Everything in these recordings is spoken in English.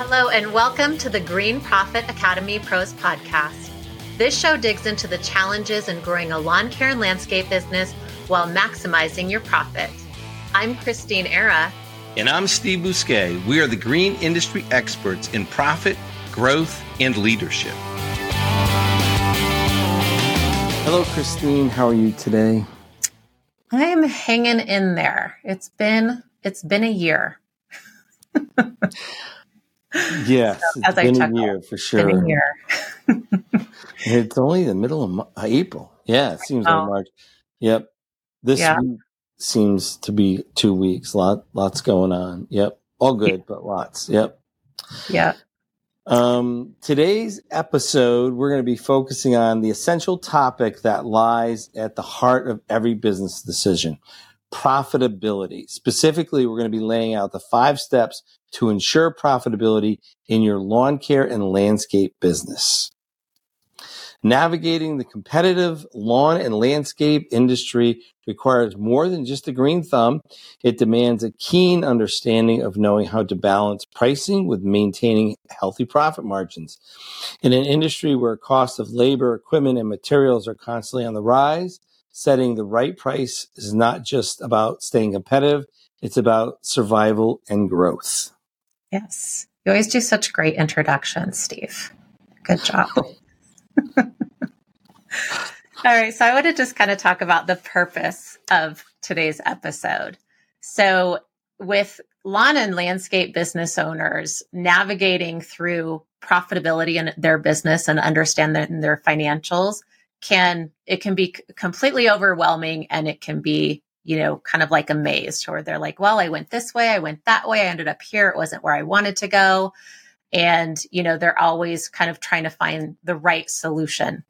Hello, and welcome to the Green Profit Academy Pros Podcast. This show digs into the challenges in growing a lawn care and landscape business while maximizing your profit. I'm Christine Era. And I'm Steve Bousquet. We are the green industry experts in profit, growth, and leadership. Hello, Christine. How are you today? I'm hanging in there. It's been a year. Yes, So, it's been a year for sure. Been a year. It's only the middle of April. Yeah, it seems like March. Yep. This week seems to be 2 weeks. Lots going on. Yep. All good, but lots. Yep. Yeah. Today's episode, we're going to be focusing on the essential topic that lies at the heart of every business decision: profitability. Specifically, we're going to be laying out the 5 steps to ensure profitability in your lawn care and landscape business. Navigating the competitive lawn and landscape industry requires more than just a green thumb. It demands a keen understanding of knowing how to balance pricing with maintaining healthy profit margins. In an industry where costs of labor, equipment, and materials are constantly on the rise, setting the right price is not just about staying competitive, it's about survival and growth. Yes. You always do such great introductions, Steve. Good job. All right. So I want to just kind of talk about the purpose of today's episode. So with lawn and landscape business owners navigating through profitability in their business and understanding their financials can be completely overwhelming, and it can be, kind of like a maze where they're like, well, I went this way, I went that way, I ended up here. It wasn't where I wanted to go. And, they're always kind of trying to find the right solution.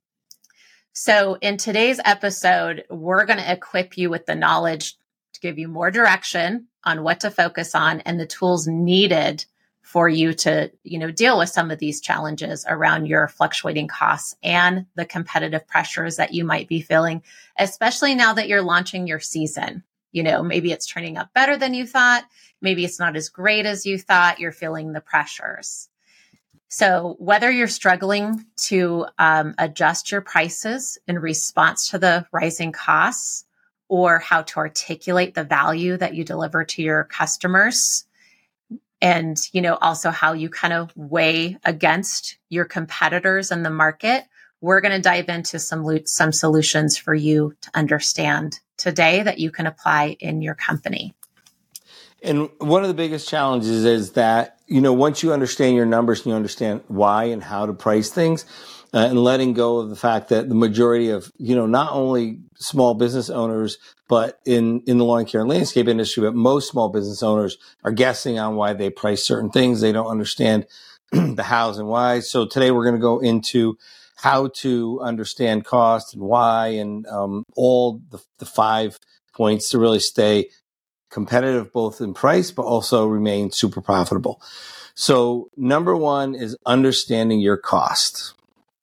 So in today's episode, we're going to equip you with the knowledge to give you more direction on what to focus on and the tools needed for you to, deal with some of these challenges around your fluctuating costs and the competitive pressures that you might be feeling, especially now that you're launching your season. Maybe it's turning out better than you thought. Maybe it's not as great as you thought. You're feeling the pressures. So whether you're struggling to adjust your prices in response to the rising costs, or how to articulate the value that you deliver to your customers, and, also how you kind of weigh against your competitors in the market, we're going to dive into some solutions for you to understand today that you can apply in your company. And one of the biggest challenges is that, once you understand your numbers and you understand why and how to price things, and letting go of the fact that the majority of, not only small business owners, but in the lawn care and landscape industry, but most small business owners are guessing on why they price certain things. They don't understand the hows and whys. So today we're going to go into how to understand cost and why, and all the 5 points to really stay competitive, both in price, but also remain super profitable. So number 1 is understanding your cost.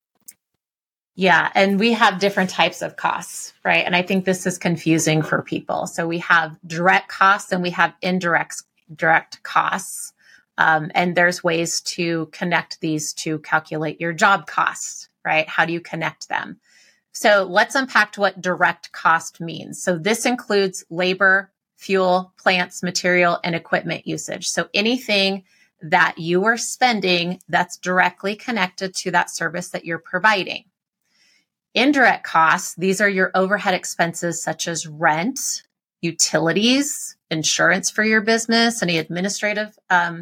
Yeah. And we have different types of costs, right? And I think this is confusing for people. So we have direct costs and we have direct costs. And there's ways to connect these to calculate your job costs, right? How do you connect them? So let's unpack what direct cost means. So this includes labor, fuel, plants, material, and equipment usage. So anything that you are spending that's directly connected to that service that you're providing. Indirect costs, these are your overhead expenses such as rent, utilities, insurance for your business, any administrative,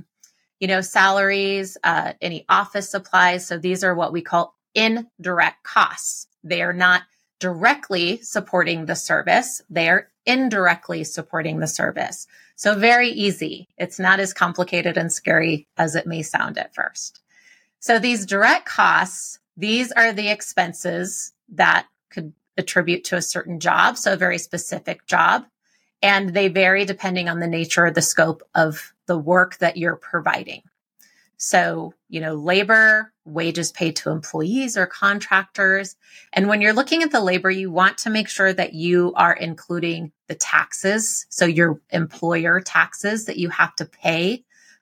salaries, any office supplies. So these are what we call indirect costs. They are not directly supporting the service. They are indirectly supporting the service. So very easy. It's not as complicated and scary as it may sound at first. So these direct costs, these are the expenses that could attribute to a certain job, so a very specific job, and they vary depending on the nature or the scope of the work that you're providing. So, labor, wages paid to employees or contractors. And when you're looking at the labor, you want to make sure that you are including the taxes. So your employer taxes that you have to pay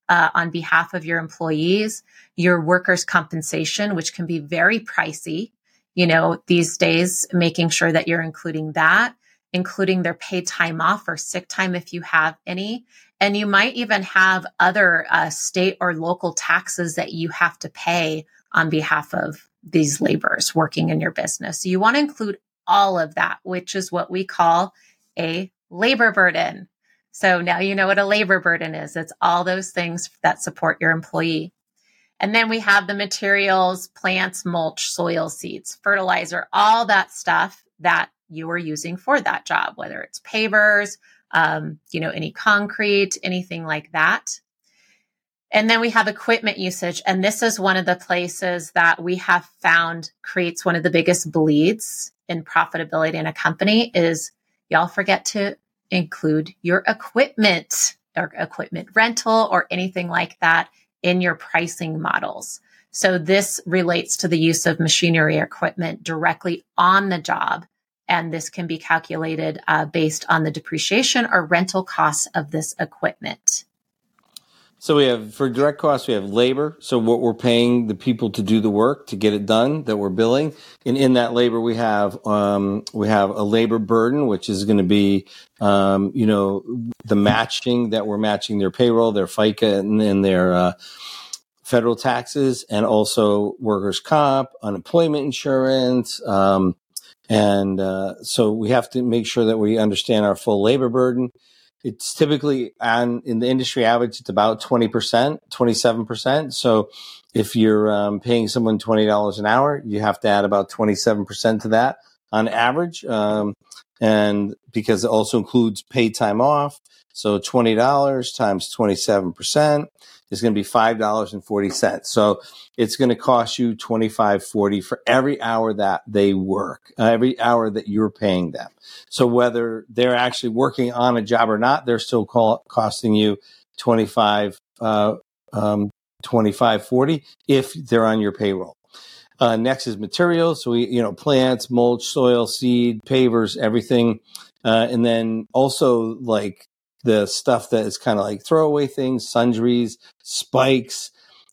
on behalf of your employees, your workers' compensation, which can be very pricey, these days, making sure that you're including that, including their paid time off or sick time if you have any. And you might even have other state or local taxes that you have to pay on behalf of these laborers working in your business. So you want to include all of that, which is what we call a labor burden. So now you know what a labor burden is. It's all those things that support your employee. And then we have the materials, plants, mulch, soil, seeds, fertilizer, all that stuff that you are using for that job, whether it's pavers, any concrete, anything like that. And then we have equipment usage. And this is one of the places that we have found creates one of the biggest bleeds in profitability in a company is y'all forget to include your equipment or equipment rental or anything like that in your pricing models. So this relates to the use of machinery or equipment directly on the job. And this can be calculated based on the depreciation or rental costs of this equipment. So we have, for direct costs, we have labor. So what we're paying the people to do the work, to get it done, that we're billing. And in that labor, we have a labor burden, which is going to be, the matching that we're matching their payroll, their FICA and their, federal taxes, and also workers' comp, unemployment insurance. So we have to make sure that we understand our full labor burden. It's typically in the industry average, it's about 20%, 27%. So if you're paying someone $20 an hour, you have to add about 27% to that on average. And because it also includes paid time off. So $20 times 27% is going to be $5.40. So it's going to cost you $25.40 for every hour that they work, every hour that you're paying them. So whether they're actually working on a job or not, they're still costing you $25.40 if they're on your payroll. Next is materials. So plants, mulch, soil, seed, pavers, everything. And then also like the stuff that is kind of like throwaway things, sundries, spikes,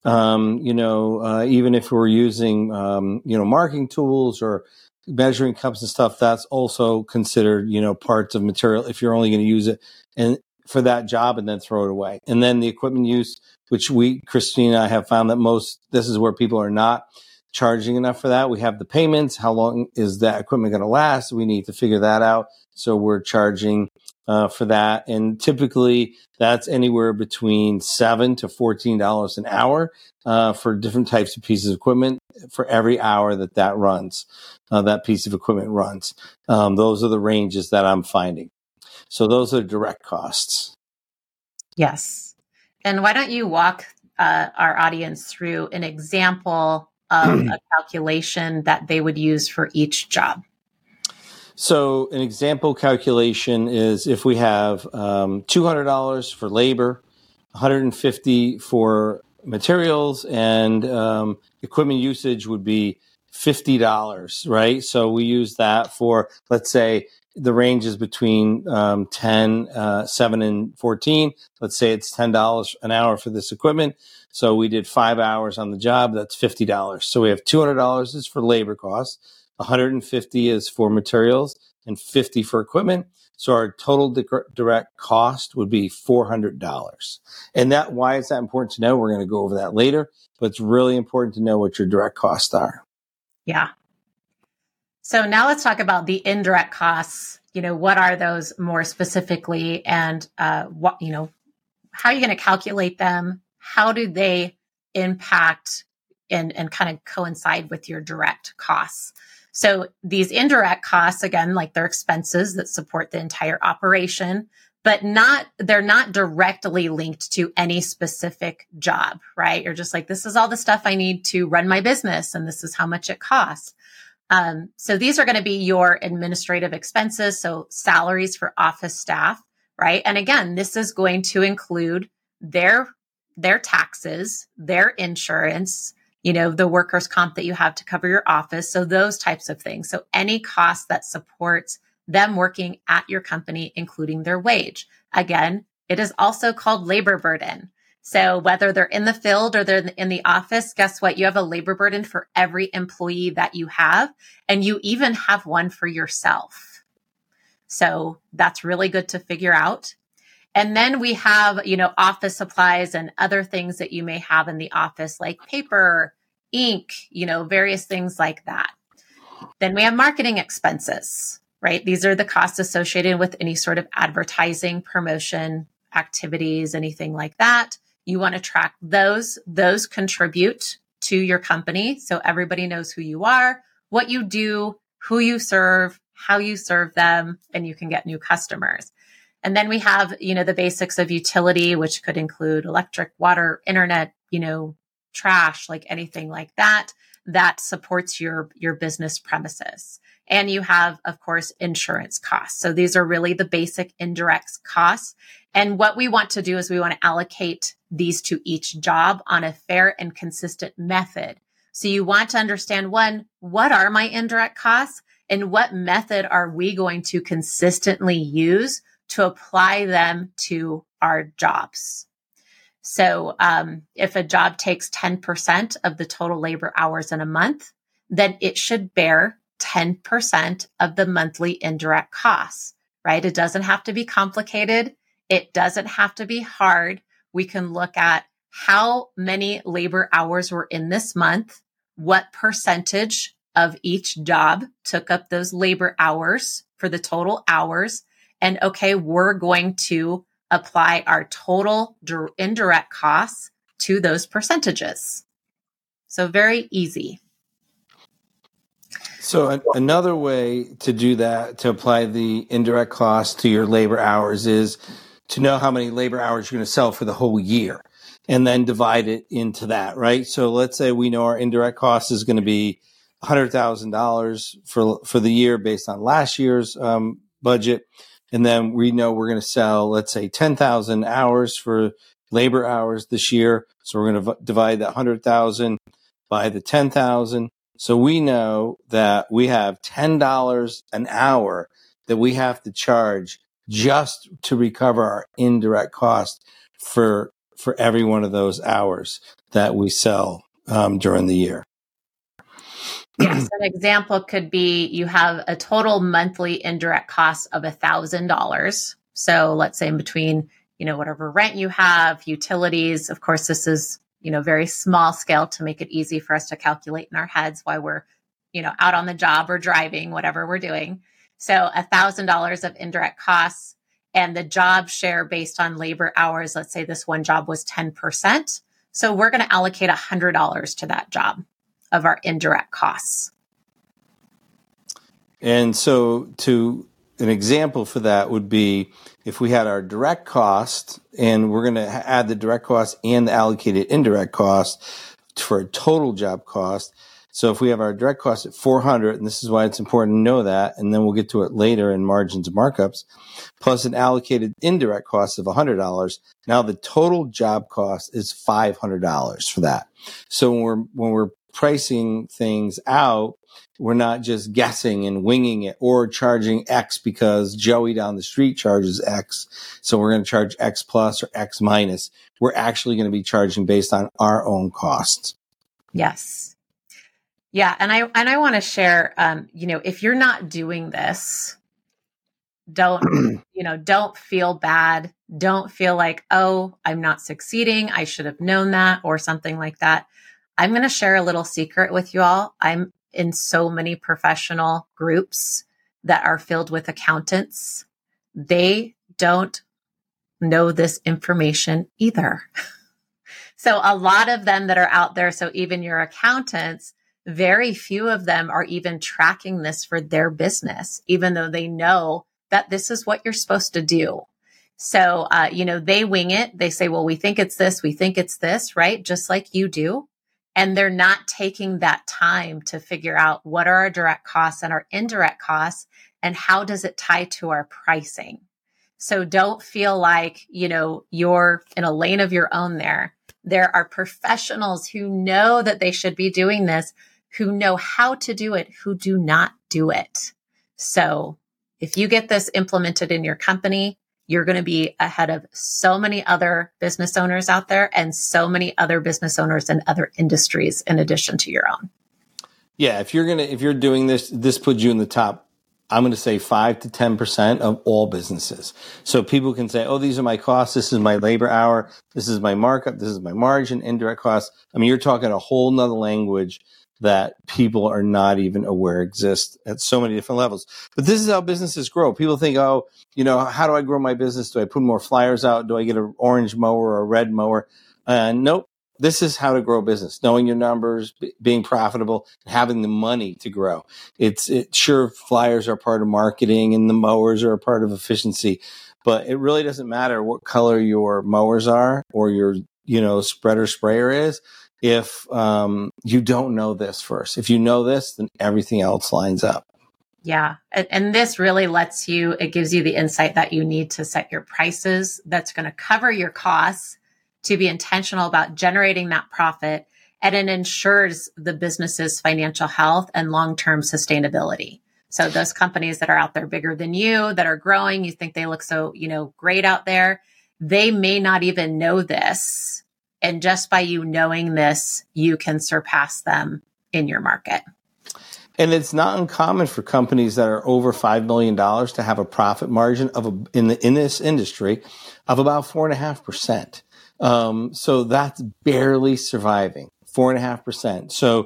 even if we're using, marking tools or measuring cups and stuff, that's also considered, parts of material if you're only going to use it and for that job and then throw it away. And then the equipment use, which Christine and I have found that this is where people are not charging enough for that. We have the payments. How long is that equipment going to last? We need to figure that out. So we're charging for that. And typically that's anywhere between $7 to $14 an hour for different types of pieces of equipment for every hour that runs, that piece of equipment runs. Those are the ranges that I'm finding. So those are direct costs. Yes. And why don't you walk our audience through an example of a calculation that they would use for each job? So an example calculation is if we have $200 for labor, $150 for materials, and equipment usage would be $50, right? So we use that for, let's say, the range is between 7 and 14. Let's say it's $10 an hour for this equipment. So we did 5 hours on the job. That's $50. So we have $200 is for labor costs, $150 is for materials, and $50 for equipment. So our total direct cost would be $400. And why is that important to know? We're going to go over that later, but it's really important to know what your direct costs are. Yeah. So now let's talk about the indirect costs. What are those more specifically, and how are you going to calculate them? How do they impact and kind of coincide with your direct costs? So these indirect costs, again, like they're expenses that support the entire operation, but they're not directly linked to any specific job, right? You're just like, this is all the stuff I need to run my business, and this is how much it costs. So these are going to be your administrative expenses. So salaries for office staff, right? And again, this is going to include their taxes, their insurance, the workers' comp that you have to cover your office. So those types of things. So any cost that supports them working at your company, including their wage. Again, it is also called labor burden. So whether they're in the field or they're in the office, guess what? You have a labor burden for every employee that you have, and you even have one for yourself. So that's really good to figure out. And then we have, office supplies and other things that you may have in the office, like paper, ink, various things like that. Then we have marketing expenses, right? These are the costs associated with any sort of advertising, promotion, activities, anything like that. You want to track those. Those contribute to your company. So everybody knows who you are, what you do, who you serve, how you serve them, and you can get new customers. And then we have, the basics of utility, which could include electric, water, internet, trash, like anything like that, that supports your business premises. And you have, of course, insurance costs. So these are really the basic indirect costs. And what we want to do is we want to allocate these to each job on a fair and consistent method. So you want to understand, one, what are my indirect costs and what method are we going to consistently use to apply them to our jobs? So if a job takes 10% of the total labor hours in a month, then it should bear 10% of the monthly indirect costs, right? It doesn't have to be complicated. It doesn't have to be hard. We can look at how many labor hours were in this month, what percentage of each job took up those labor hours for the total hours, and okay, we're going to apply our total indirect costs to those percentages. So very easy. So another way to do that, to apply the indirect cost to your labor hours, is to know how many labor hours you're going to sell for the whole year and then divide it into that, right? So let's say we know our indirect cost is going to be $100,000 for the year based on last year's budget. And then we know we're going to sell, let's say, 10,000 hours for labor hours this year. So we're going to divide that 100,000 by the 10,000. So we know that we have $10 an hour that we have to charge just to recover our indirect cost for every one of those hours that we sell during the year. Yes, an example could be you have a total monthly indirect cost of $1,000. So let's say in between, whatever rent you have, utilities. Of course, this is, very small scale to make it easy for us to calculate in our heads while we're, out on the job or driving, whatever we're doing. So $1,000 of indirect costs and the job share based on labor hours. Let's say this one job was 10%. So we're going to allocate $100 to that job of our indirect costs. And so an example for that would be if we had our direct cost and we're going to add the direct cost and the allocated indirect cost for a total job cost. So if we have our direct cost at 400, and this is why it's important to know that, and then we'll get to it later in margins and markups, plus an allocated indirect cost of $100. Now the total job cost is $500 for that. So when we're pricing things out, we're not just guessing and winging it or charging X because Joey down the street charges X. So we're going to charge X plus or X minus. We're actually going to be charging based on our own costs. Yes. Yeah. And I want to share, if you're not doing this, don't feel bad. Don't feel like, oh, I'm not succeeding. I should have known that or something like that. I'm going to share a little secret with you all. I'm in so many professional groups that are filled with accountants. They don't know this information either. So a lot of them that are out there, so even your accountants, very few of them are even tracking this for their business, even though they know that this is what you're supposed to do. So, they wing it. They say, well, we think it's this, right? Just like you do. And they're not taking that time to figure out what are our direct costs and our indirect costs and how does it tie to our pricing. So don't feel like, you're in a lane of your own there. There are professionals who know that they should be doing this, who know how to do it, who do not do it. So if you get this implemented in your company, you're going to be ahead of so many other business owners out there and so many other business owners in other industries in addition to your own. Yeah, if you're doing this puts you in the top, I'm going to say 5 to 10% of all businesses. So people can say, oh, these are my costs. This is my labor hour. This is my markup. This is my margin, indirect costs. I mean, you're talking a whole nother language that people are not even aware exists at so many different levels. But this is how businesses grow. People think, oh, how do I grow my business? Do I put more flyers out? Do I get an orange mower or a red mower? Nope. This is how to grow a business, knowing your numbers, being profitable, having the money to grow. Sure, flyers are part of marketing and the mowers are a part of efficiency, but it really doesn't matter what color your mowers are or your, spreader sprayer is. If you don't know this first, if you know this, then everything else lines up. Yeah. And this really it gives you the insight that you need to set your prices that's going to cover your costs, to be intentional about generating that profit, and it ensures the business's financial health and long-term sustainability. So those companies that are out there bigger than you, that are growing, you think they look so, great out there, they may not even know this. And just by you knowing this, you can surpass them in your market. And it's not uncommon for companies that are over $5 million to have a profit margin in this industry of about 4.5%. So that's barely surviving, 4.5%. So,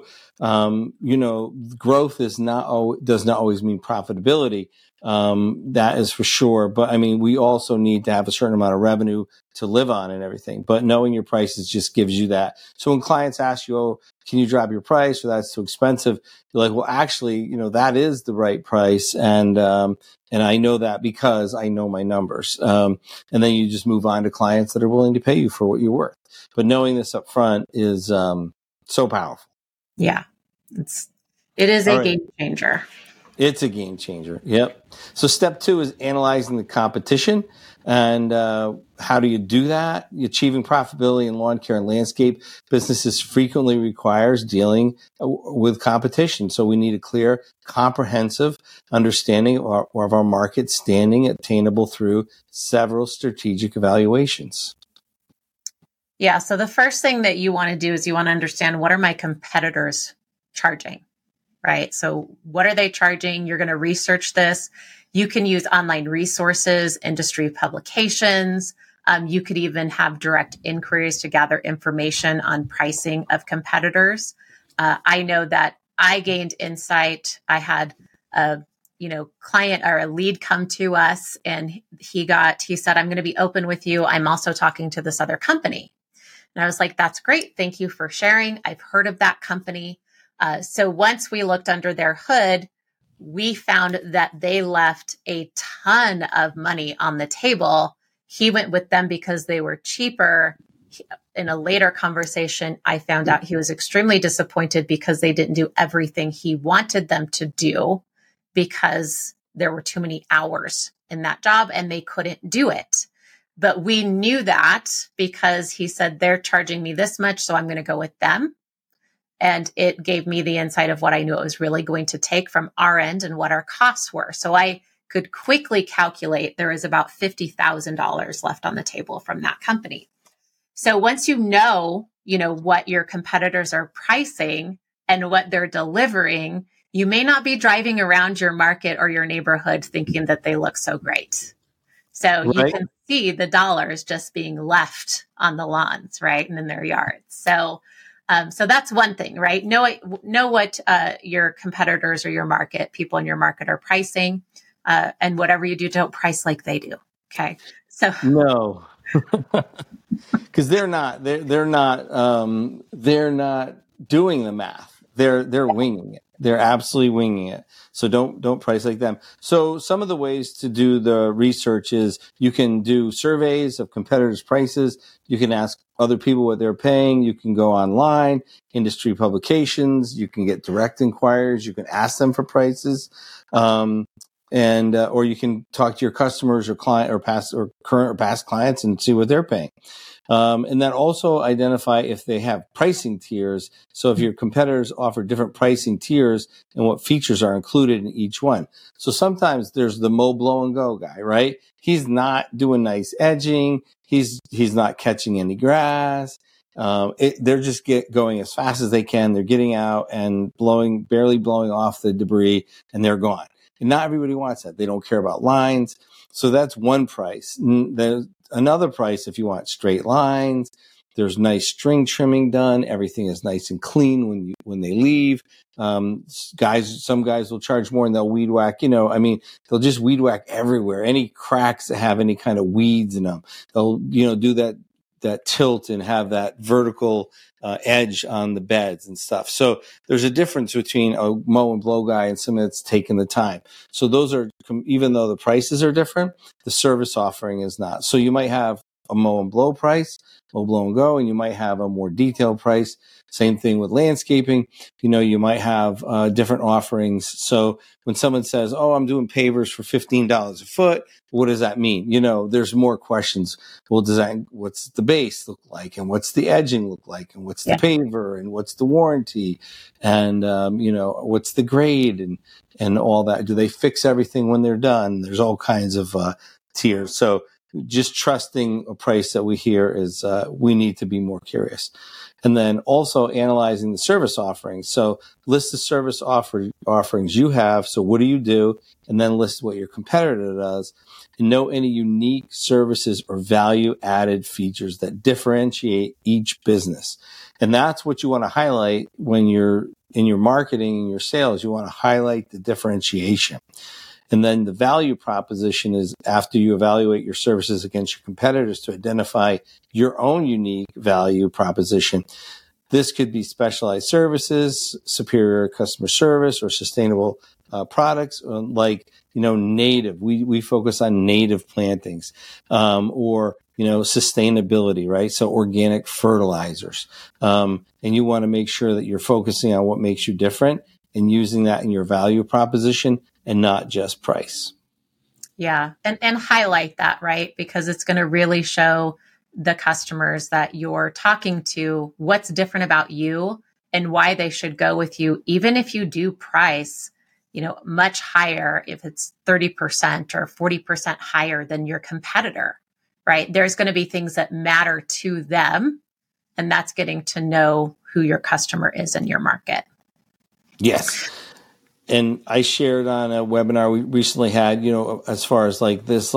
growth does not always mean profitability. That is for sure. But I mean, we also need to have a certain amount of revenue to live on and everything. But knowing your prices just gives you that. So when clients ask you, oh, can you drop your price, or that's too expensive? You're like, well, actually, that is the right price. And I know that because I know my numbers. And then you just move on to clients that are willing to pay you for what you're worth. But knowing this up front is so powerful. Yeah, it is a game changer. It's a game changer. Yep. So step 2 is analyzing the competition. And how do you do that? Achieving profitability in lawn care and landscape businesses frequently requires dealing with competition. So we need a clear, comprehensive understanding of our market standing attainable through several strategic evaluations. Yeah. So the first thing that you want to do is you want to understand, what are my competitors charging, right? So what are they charging? You're going to research this. You can use online resources, industry publications. You could even have direct inquiries to gather information on pricing of competitors. I know that I gained insight. I had a client or a lead come to us, and he said, I'm going to be open with you. I'm also talking to this other company. And I was like, that's great. Thank you for sharing. I've heard of that company. So once we looked under their hood, we found that they left a ton of money on the table. He went with them because they were cheaper. In a later conversation, I found out he was extremely disappointed because they didn't do everything he wanted them to do, because there were too many hours in that job and they couldn't do it. But we knew that because he said, they're charging me this much, so I'm going to go with them. And it gave me the insight of what I knew it was really going to take from our end and what our costs were. So I could quickly calculate there is about $50,000 left on the table from that company. So once you know what your competitors are pricing and what they're delivering, you may not be driving around your market or your neighborhood thinking that they look so great. So you can see the dollars just being left on the lawns, right? And in their yards. So that's one thing, right? Know what your competitors or your market, people in your market are pricing, and whatever you do, don't price like they do. Okay. So no, because they're not doing the math. They're winging it. They're absolutely winging it. So don't price like them. So some of the ways to do the research is you can do surveys of competitors' prices. You can ask other people what they're paying. You can go online, industry publications. You can get direct inquiries. You can ask them for prices. And and or you can talk to your customers or client or past or current or past clients and see what they're paying. And then also identify if they have pricing tiers. So if your competitors offer different pricing tiers and what features are included in each one. So sometimes there's the mow, blow, and go guy, right? He's not doing nice edging. He's not catching any grass. They're just going as fast as they can. They're getting out and barely blowing off the debris, and they're gone. And not everybody wants that. They don't care about lines. So that's one price. There's another price if you want straight lines. There's nice string trimming done. Everything is nice and clean when they leave. Some guys will charge more and they'll weed whack. They'll just weed whack everywhere. Any cracks that have any kind of weeds in them, they'll do that tilt and have that vertical edge on the beds and stuff. So there's a difference between a mow and blow guy and someone that's taking the time. So those are, even though the prices are different, the service offering is not. So you might have a mow and blow price, mow, blow and go, and you might have a more detailed price. Same thing with landscaping. You might have different offerings. So when someone says, "Oh, I'm doing pavers for $15 a foot," what does that mean? There's more questions. Well, what's the base look like, and what's the edging look like, and what's the paver, and what's the warranty, and what's the grade, and all that. Do they fix everything when they're done? There's all kinds of tiers. So just trusting a price that we hear is we need to be more curious. And then also analyzing the service offerings. So list the service offerings you have. So what do you do? And then list what your competitor does. And know any unique services or value added features that differentiate each business. And that's what you want to highlight when you're in your marketing and your sales. You want to highlight the differentiation. And then the value proposition is after you evaluate your services against your competitors to identify your own unique value proposition. This could be specialized services, superior customer service, or sustainable products like, native. We focus on native plantings, or sustainability, right? So organic fertilizers. And you want to make sure that you're focusing on what makes you different and using that in your value proposition and not just price. Yeah. And highlight that, right? Because it's going to really show the customers that you're talking to what's different about you and why they should go with you, even if you do price, much higher, if it's 30% or 40% higher than your competitor, right? There's going to be things that matter to them, and that's getting to know who your customer is in your market. Yes. And I shared on a webinar we recently had, as far as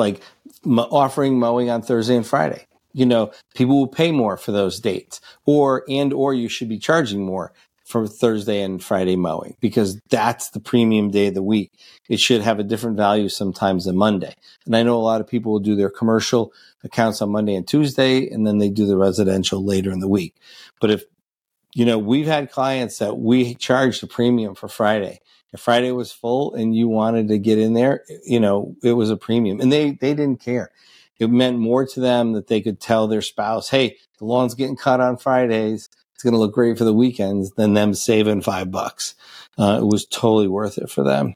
offering mowing on Thursday and Friday. People will pay more for those dates, or you should be charging more for Thursday and Friday mowing because that's the premium day of the week. It should have a different value sometimes than Monday. And I know a lot of people will do their commercial accounts on Monday and Tuesday, and then they do the residential later in the week. But if, we've had clients that we charged a premium for Friday. If Friday was full and you wanted to get in there, it was a premium, and they didn't care. It meant more to them that they could tell their spouse, "Hey, the lawn's getting cut on Fridays. It's going to look great for the weekends," than them saving $5. It was totally worth it for them.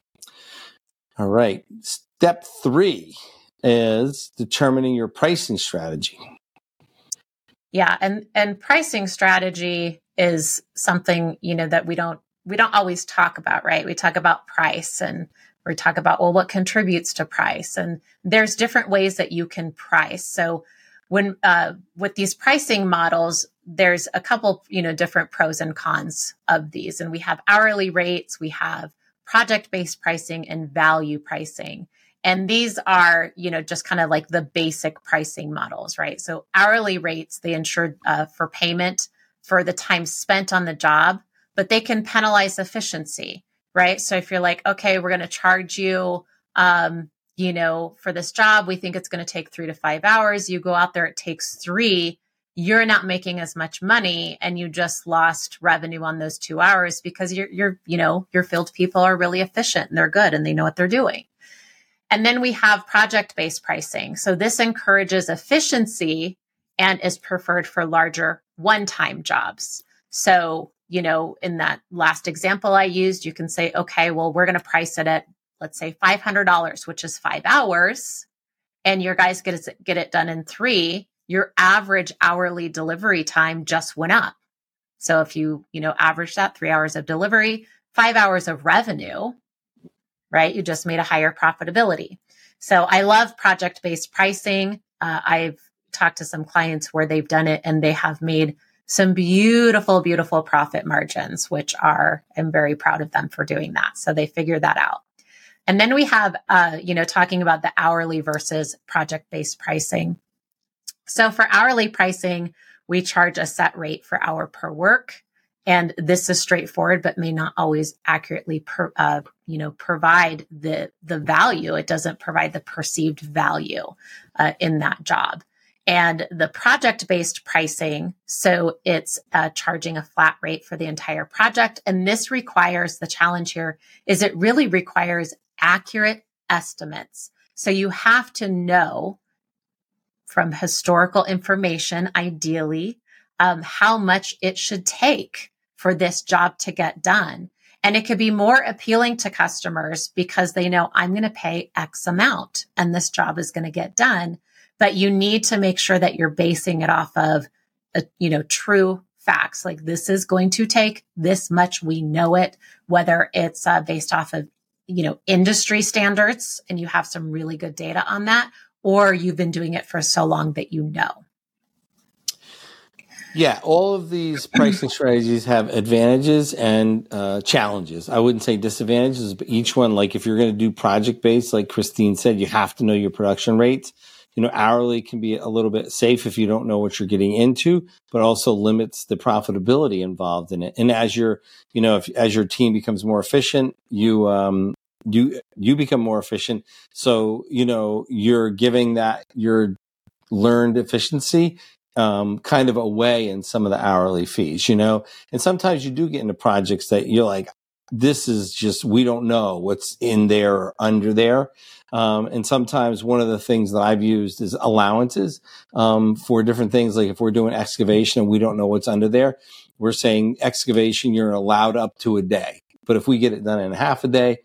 All right. Step 3 is determining your pricing strategy. Yeah. And pricing strategy is something, that we don't always talk about, right? We talk about price and we talk about, what contributes to price? And there's different ways that you can price. So when, with these pricing models, there's a couple, different pros and cons of these. And we have hourly rates, we have project-based pricing and value pricing. And these are, just kind of like the basic pricing models, right? So hourly rates, they ensure for payment for the time spent on the job, but they can penalize efficiency, right? So if you're like, okay, we're going to charge you, for this job, we think it's going to take 3 to 5 hours. You go out there, it takes 3. You're not making as much money, and you just lost revenue on those 2 hours because your field people are really efficient and they're good and they know what they're doing. And then we have project-based pricing. So this encourages efficiency and is preferred for larger one-time jobs. So, in that last example I used, you can say, okay, well, we're going to price it at, let's say $500, which is 5 hours, and your guys get it done in 3, your average hourly delivery time just went up. So if you average that 3 hours of delivery, 5 hours of revenue, right? You just made a higher profitability. So I love project-based pricing. I've talked to some clients where they've done it and they have made some beautiful, beautiful profit margins, which I'm very proud of them for doing that. So they figured that out. And then we have, talking about the hourly versus project-based pricing. So for hourly pricing, we charge a set rate for hour per work. And this is straightforward, but may not always accurately provide the value. It doesn't provide the perceived value in that job. And the project-based pricing, so it's charging a flat rate for the entire project. And this requires, the challenge here is it really requires accurate estimates. So you have to know from historical information, ideally, how much it should take for this job to get done. And it could be more appealing to customers because they know I'm going to pay X amount and this job is going to get done. But you need to make sure that you're basing it off of, true facts. Like this is going to take this much. We know it, whether it's based off of, industry standards and you have some really good data on that, or you've been doing it for so long that you know. Yeah, all of these pricing strategies have advantages and challenges. I wouldn't say disadvantages, but each one, like if you're going to do project-based, like Christine said, you have to know your production rates. Hourly can be a little bit safe if you don't know what you're getting into, but also limits the profitability involved in it. And as your team becomes more efficient, you become more efficient. So, you're giving that your learned efficiency kind of away in some of the hourly fees, and sometimes you do get into projects that you're like, this is just, we don't know what's in there or under there. And sometimes one of the things that I've used is allowances for different things. Like if we're doing excavation and we don't know what's under there, we're saying excavation, you're allowed up to a day. But if we get it done in half a day,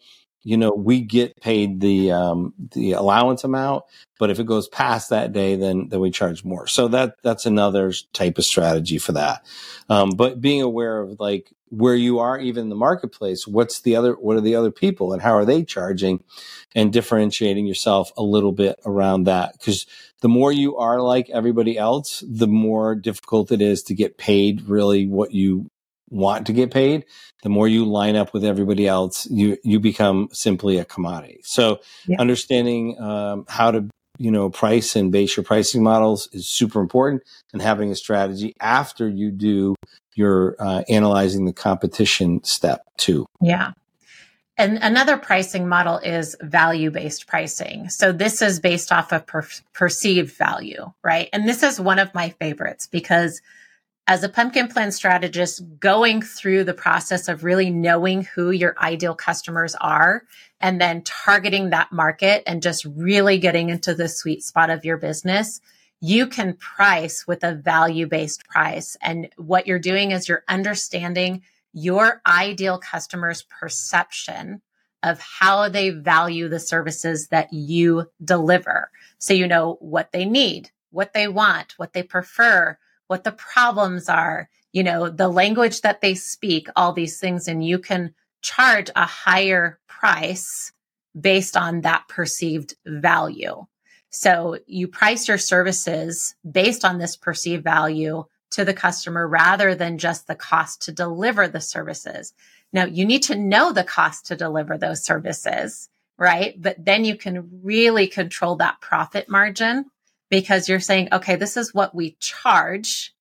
we get paid the allowance amount. But if it goes past that day, then we charge more. So that's another type of strategy for that. But being aware of like where you are, even in the marketplace, what are the other people and how are they charging, and differentiating yourself a little bit around that. Because the more you are like everybody else, the more difficult it is to get paid really what you want to get paid. The more you line up with everybody else, you become simply a commodity. So understanding how to price and base your pricing models is super important, and having a strategy after you do your analyzing the competition step too. Yeah. And another pricing model is value-based pricing. So this is based off of perceived value, right? And this is one of my favorites because as a pumpkin plan strategist, going through the process of really knowing who your ideal customers are and then targeting that market and just really getting into the sweet spot of your business, you can price with a value-based price. And what you're doing is you're understanding your ideal customer's perception of how they value the services that you deliver. So you know what they need, what they want, what they prefer, what the problems are, the language that they speak, all these things. And you can charge a higher price based on that perceived value. So you price your services based on this perceived value to the customer rather than just the cost to deliver the services. Now, you need to know the cost to deliver those services, right? But then you can really control that profit margin because you're saying, okay, this is what we charge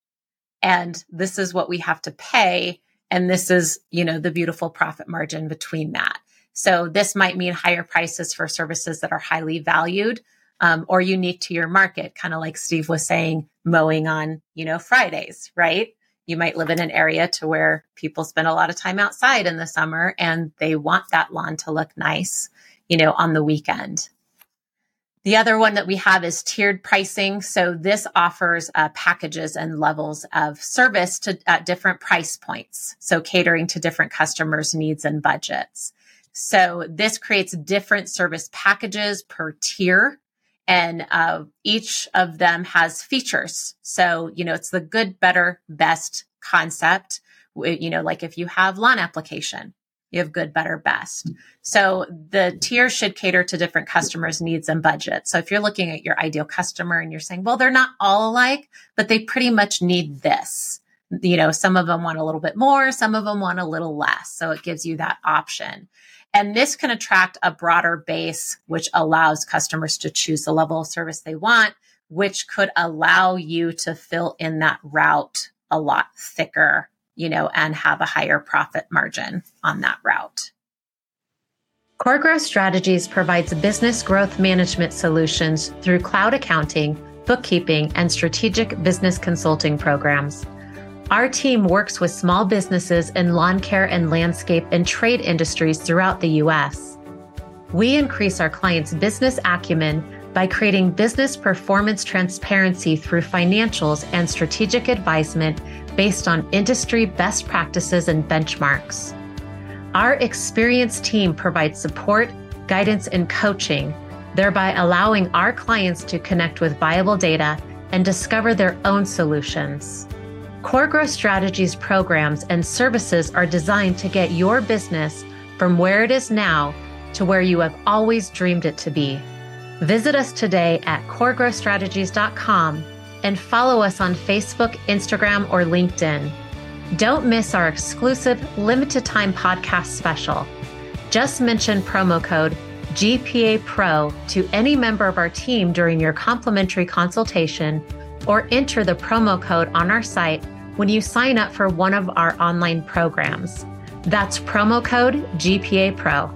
and this is what we have to pay. And this is, the beautiful profit margin between that. So this might mean higher prices for services that are highly valued or unique to your market, kind of like Steve was saying, mowing on, Fridays, right? You might live in an area to where people spend a lot of time outside in the summer and they want that lawn to look nice, on the weekend. The other one that we have is tiered pricing. So this offers packages and levels of service at different price points. So catering to different customers' needs and budgets. So this creates different service packages per tier, and each of them has features. So, it's the good, better, best concept. Like if you have lawn application, you have good, better, best. So the tier should cater to different customers' needs and budgets. So if you're looking at your ideal customer and you're saying, well, they're not all alike, but they pretty much need this. Some of them want a little bit more, some of them want a little less. So it gives you that option. And this can attract a broader base, which allows customers to choose the level of service they want, which could allow you to fill in that route a lot thicker, and have a higher profit margin on that route. Core Growth Strategies provides business growth management solutions through cloud accounting, bookkeeping, and strategic business consulting programs. Our team works with small businesses in lawn care and landscape and trade industries throughout the U.S. We increase our clients' business acumen by creating business performance transparency through financials and strategic advisement based on industry best practices and benchmarks. Our experienced team provides support, guidance, and coaching, thereby allowing our clients to connect with viable data and discover their own solutions. Core Growth Strategies programs and services are designed to get your business from where it is now to where you have always dreamed it to be. Visit us today at coregrowthstrategies.com and follow us on Facebook, Instagram, or LinkedIn. Don't miss our exclusive limited time podcast special. Just mention promo code GPA Pro to any member of our team during your complimentary consultation, or enter the promo code on our site when you sign up for one of our online programs. That's promo code GPA Pro.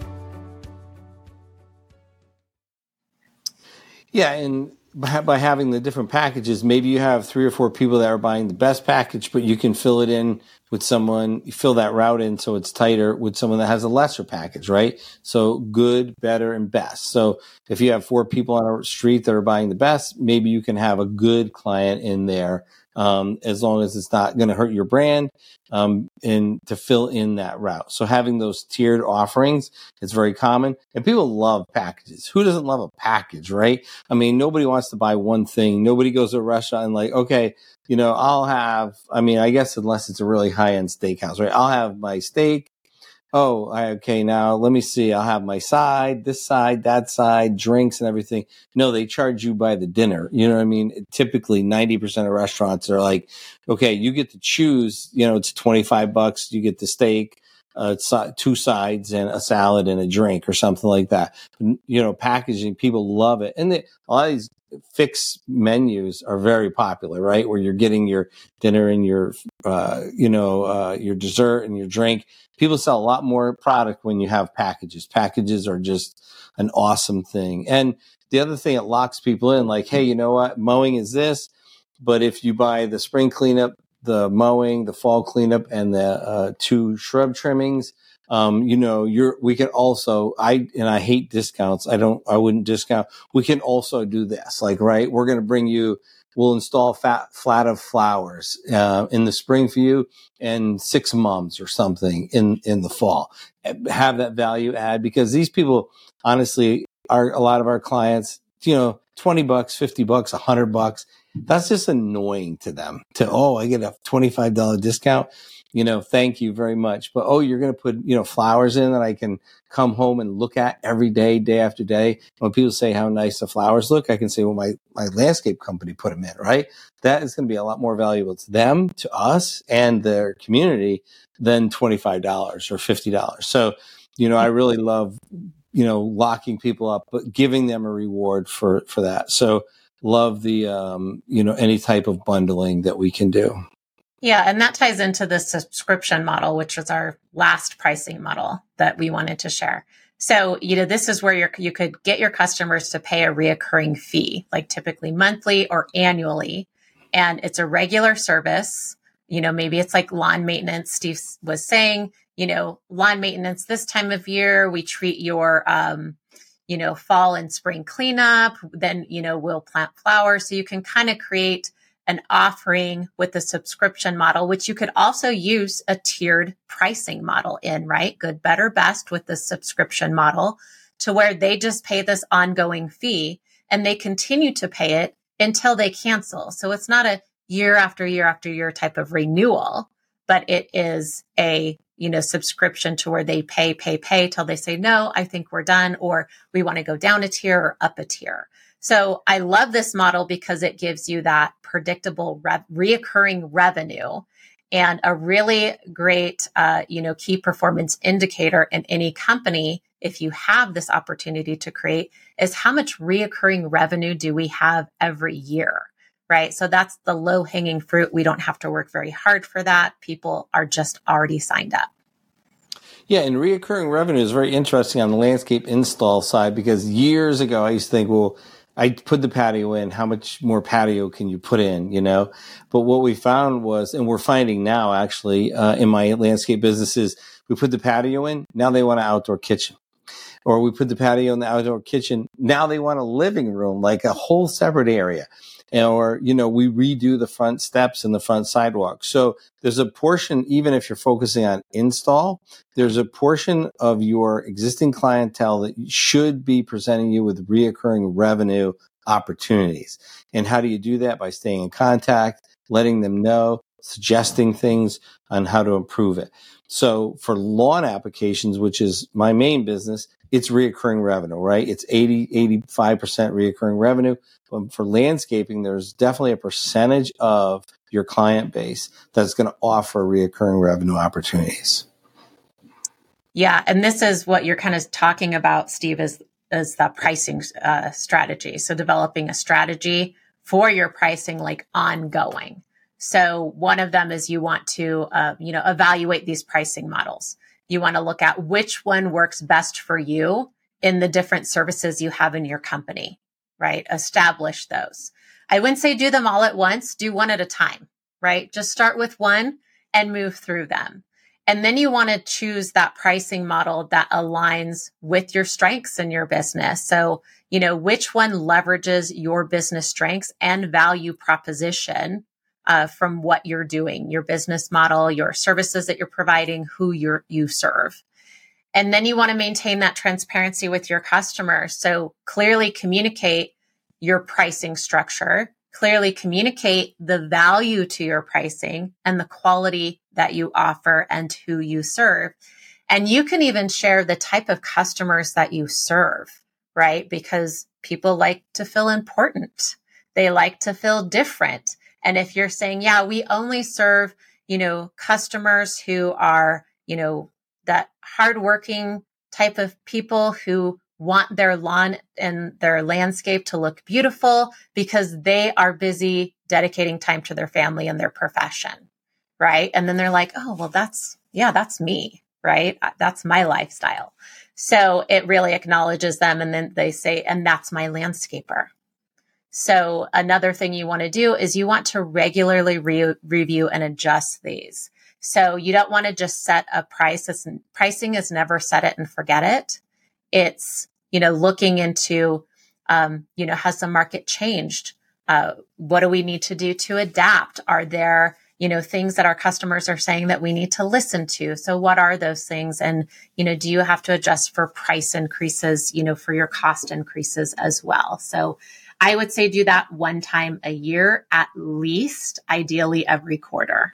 Yeah, and by having the different packages, maybe you have 3 or 4 people that are buying the best package, but you can fill it in with someone, you fill that route in so it's tighter with someone that has a lesser package, right? So good, better, and best. So if you have 4 people on a street that are buying the best, maybe you can have a good client in there, as long as it's not going to hurt your brand, and to fill in that route. So having those tiered offerings is very common, and people love packages. Who doesn't love a package, right? I mean, nobody wants to buy one thing. Nobody goes to a restaurant and like, okay, I'll have, I guess unless it's a really high-end steakhouse, right? I'll have my steak. Okay, now let me see. I'll have my side, this side, that side, drinks and everything. No, they charge you by the dinner. You know what I mean? Typically 90% of restaurants are like, okay, you get to choose, it's $25. You get the steak, 2 sides and a salad and a drink or something like that. Packaging, people love it. And a lot of these fixed menus are very popular, right? Where you're getting your dinner and your dessert and your drink. People sell a lot more product when you have packages. Packages are just an awesome thing. And the other thing, it locks people in like, hey, you know what? Mowing is this, but if you buy the spring cleanup, the mowing, the fall cleanup, and the 2 shrub trimmings, we can also, I hate discounts. I wouldn't discount. We can also do this, like, right? We're going to we'll install flat of flowers, in the spring for you and 6 mums or something in the fall. Have that value add, because these people honestly are a lot of our clients, $20, $50, $100. That's just annoying to them I get a $25 discount. Thank you very much. But, you're going to put, flowers in that I can come home and look at every day, day after day. When people say how nice the flowers look, I can say, well, my landscape company put them in, right? That is going to be a lot more valuable to them, to us, and their community than $25 or $50. So, I really love, locking people up, but giving them a reward for that. So love the, any type of bundling that we can do. Yeah, and that ties into the subscription model, which was our last pricing model that we wanted to share. So, this is where you could get your customers to pay a reoccurring fee, like typically monthly or annually. And it's a regular service. Maybe it's like lawn maintenance. Steve was saying, lawn maintenance this time of year, we treat your, fall and spring cleanup. Then, we'll plant flowers. So you can kind of create an offering with the subscription model, which you could also use a tiered pricing model in, right? Good, better, best with the subscription model, to where they just pay this ongoing fee and they continue to pay it until they cancel. So it's not a year after year after year type of renewal, but it is a, subscription to where they pay till they say, no, I think we're done, or we want to go down a tier or up a tier. So I love this model because it gives you that predictable reoccurring revenue, and a really great, key performance indicator in any company, if you have this opportunity to create, is how much reoccurring revenue do we have every year, right? So that's the low hanging fruit. We don't have to work very hard for that. People are just already signed up. Yeah, and reoccurring revenue is very interesting on the landscape install side, because years ago I used to think, well, I put the patio in, how much more patio can you put in, But what we found was, and we're finding now actually in my landscape businesses, we put the patio in, now they want an outdoor kitchen. Or we put the patio in the outdoor kitchen, now they want a living room, like a whole separate area. Or, we redo the front steps and the front sidewalk. So there's a portion, even if you're focusing on install, there's a portion of your existing clientele that should be presenting you with reoccurring revenue opportunities. And how do you do that? By staying in contact, letting them know, suggesting things on how to improve it. So for lawn applications, which is my main business, it's reoccurring revenue, right? It's 85% reoccurring revenue. But for landscaping, there's definitely a percentage of your client base that's going to offer reoccurring revenue opportunities. Yeah. And this is what you're kind of talking about, Steve, is the pricing strategy. So developing a strategy for your pricing, like ongoing. So one of them is you want to, evaluate these pricing models. You want to look at which one works best for you in the different services you have in your company, right? Establish those. I wouldn't say do them all at once, do one at a time, right? Just start with one and move through them. And then you want to choose that pricing model that aligns with your strengths in your business. So, which one leverages your business strengths and value proposition from what you're doing, your business model, your services that you're providing, who you serve. And then you want to maintain that transparency with your customers. So clearly communicate your pricing structure, clearly communicate the value to your pricing and the quality that you offer and who you serve. And you can even share the type of customers that you serve, right? Because people like to feel important. They like to feel different. And if you're saying, yeah, we only serve, customers who are, that hardworking type of people who want their lawn and their landscape to look beautiful because they are busy dedicating time to their family and their profession, right? And then they're like, oh, well, that's me, right? That's my lifestyle. So it really acknowledges them. And then they say, and that's my landscaper. So another thing you want to do is you want to regularly review and adjust these. So you don't want to just set a price. Pricing is never set it and forget it. It's, looking into, has the market changed? What do we need to do to adapt? Are there, things that our customers are saying that we need to listen to? So what are those things? And, do you have to adjust for price increases, for your cost increases as well? So I would say do that one time a year, at least, ideally every quarter.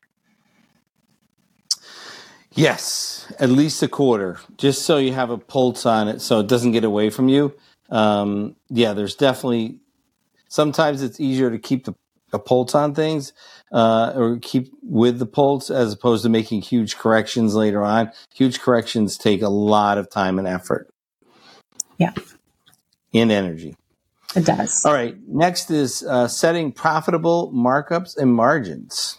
Yes, at least a quarter, just so you have a pulse on it so it doesn't get away from you. There's definitely, sometimes it's easier to keep a pulse on things or keep with the pulse as opposed to making huge corrections later on. Huge corrections take a lot of time and effort. Yeah. And energy. It does. All right. Next is setting profitable markups and margins.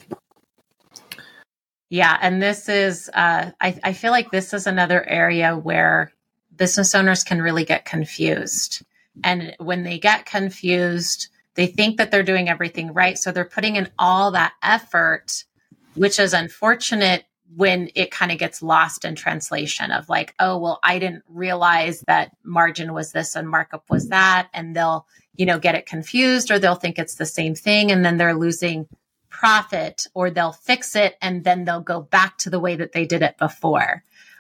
Yeah. And this is, I feel like this is another area where business owners can really get confused. And when they get confused, they think that they're doing everything right. So they're putting in all that effort, which is unfortunate when it kind of gets lost in translation of like, oh, well, I didn't realize that margin was this and markup was that. And they'll, get it confused, or they'll think it's the same thing. And then they're losing profit, or they'll fix it and then they'll go back to the way that they did it before.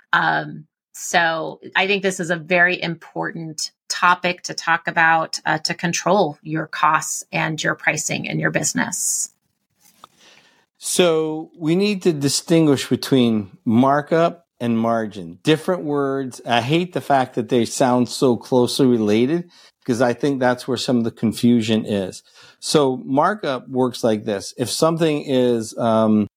So I think this is a very important topic to talk about, to control your costs and your pricing in your business. So we need to distinguish between markup and margin. Different words. I hate the fact that they sound so closely related, because I think that's where some of the confusion is. So markup works like this. If something is $100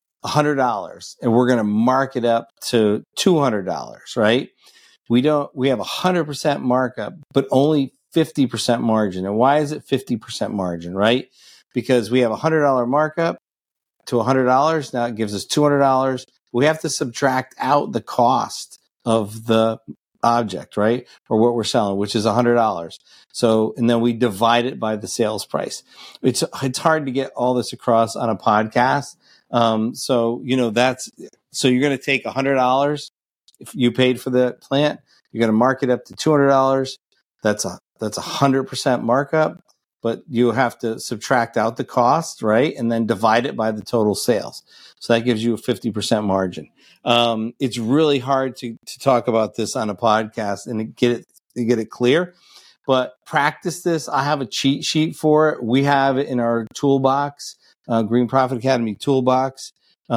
and we're going to mark it up to $200, right? We have 100% markup, but only 50% margin. And why is it 50% margin, right? Because we have a $100 markup to $100. Now it gives us $200. We have to subtract out the cost of the object, right? Or what we're selling, which is $100. So, and then we divide it by the sales price. It's hard to get all this across on a podcast. So you're going to take $100 if you paid for the plant, you're going to mark it up to $200. That's 100% markup, but you have to subtract out the cost, right? And then divide it by the total sales. So that gives you a 50% margin. It's really hard to talk about this on a podcast and get it clear, but practice this. I have a cheat sheet for it. We have it in our toolbox, Green Profit Academy toolbox.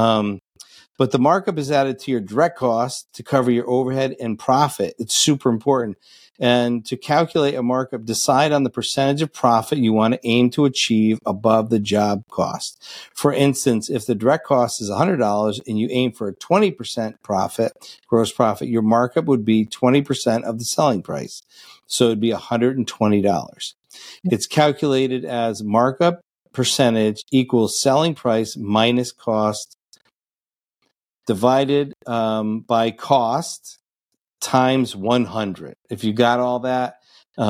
But the markup is added to your direct cost to cover your overhead and profit. It's super important. And to calculate a markup, decide on the percentage of profit you want to aim to achieve above the job cost. For instance, if the direct cost is $100 and you aim for a 20% profit, gross profit, your markup would be 20% of the selling price. So it'd be $120. It's calculated as markup percentage equals selling price minus cost divided by cost times 100. If you got all that,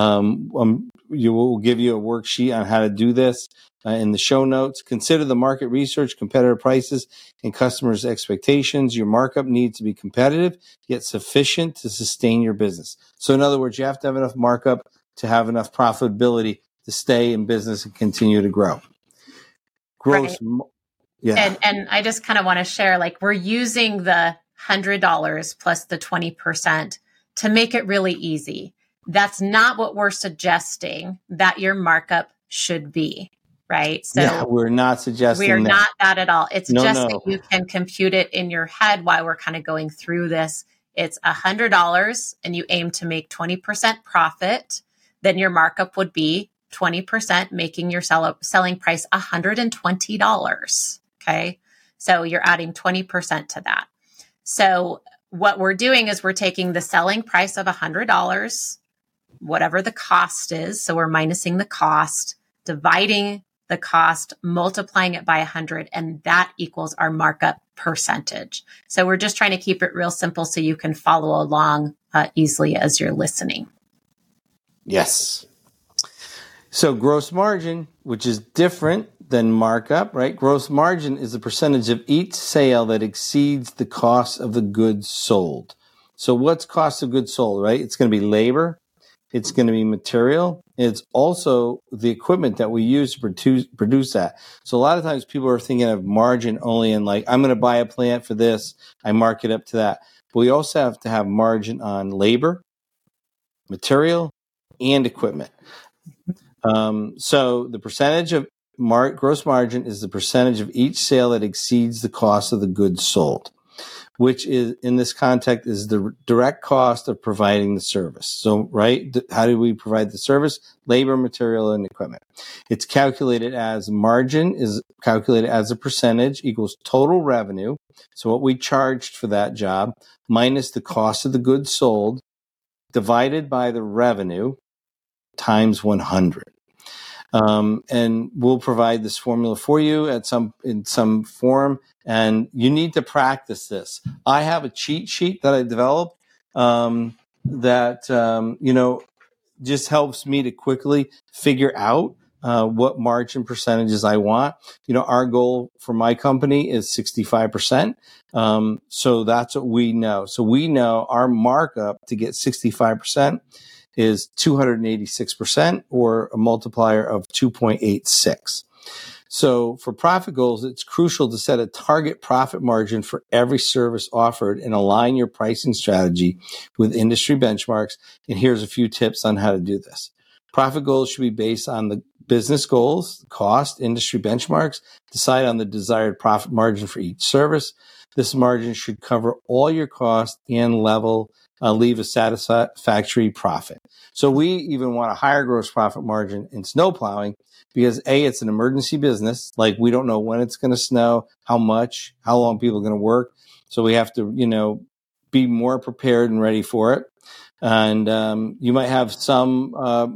you will give you a worksheet on how to do this in the show notes. Consider the market research, competitive prices, and customers' expectations. Your markup needs to be competitive, yet sufficient to sustain your business. So in other words, you have to have enough markup to have enough profitability to stay in business and continue to grow. Gross. Right. Yeah. And I just kind of want to share, like, we're using the $100 plus the 20% to make it really easy. That's not what we're suggesting that your markup should be, right? So yeah, we're not suggesting we're that. not that at all. It's that you can compute it in your head while we're kind of going through this. It's $100 and you aim to make 20% profit, then your markup would be 20%, making your selling price $120. Okay. So you're adding 20% to that. So what we're doing is we're taking the selling price of $100, whatever the cost is. So we're minusing the cost, dividing the cost, multiplying it by 100, and that equals our markup percentage. So we're just trying to keep it real simple so you can follow along easily as you're listening. Yes. So gross margin, which is different than markup, right? Gross margin is the percentage of each sale that exceeds the cost of the goods sold. So what's cost of goods sold, right? It's going to be labor. It's going to be material. It's also the equipment that we use to produce that. So a lot of times people are thinking of margin only in like, I'm going to buy a plant for this. I mark it up to that. But we also have to have margin on labor, material, and equipment. So the percentage of gross margin is the percentage of each sale that exceeds the cost of the goods sold, which is in this context is the direct cost of providing the service. So, right, how do we provide the service? Labor, material, and equipment. It's calculated as margin is calculated as a percentage equals total revenue. So what we charged for that job minus the cost of the goods sold divided by the revenue times 100. And we'll provide this formula for you in some form, and you need to practice this. I have a cheat sheet that I developed that just helps me to quickly figure out what margin percentages I want. Our goal for my company is 65%. So that's what we know. So we know our markup to get 65% is 286% or a multiplier of 2.86. So for profit goals, it's crucial to set a target profit margin for every service offered and align your pricing strategy with industry benchmarks. And here's a few tips on how to do this. Profit goals should be based on the business goals, cost, industry benchmarks. Decide on the desired profit margin for each service. This margin should cover all your costs and leave a satisfactory profit. So we even want a higher gross profit margin in snow plowing because A, it's an emergency business. Like we don't know when it's going to snow, how much, how long people are going to work. So we have to, be more prepared and ready for it. And you might have some